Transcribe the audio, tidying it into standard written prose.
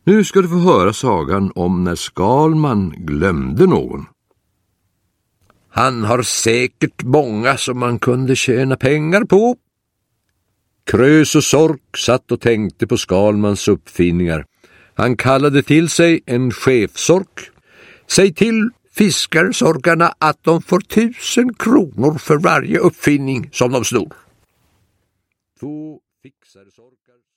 Nu ska du få höra sagan om när Skalman glömde någon. Han har säkert många som man kunde tjäna pengar på. Krös och Sork satt och tänkte på Skalmans uppfinningar. Han kallade till sig en chefsork. Säg till fiskarsorkarna att de får 1000 kronor för varje uppfinning som de snor. 2 fixare sorkar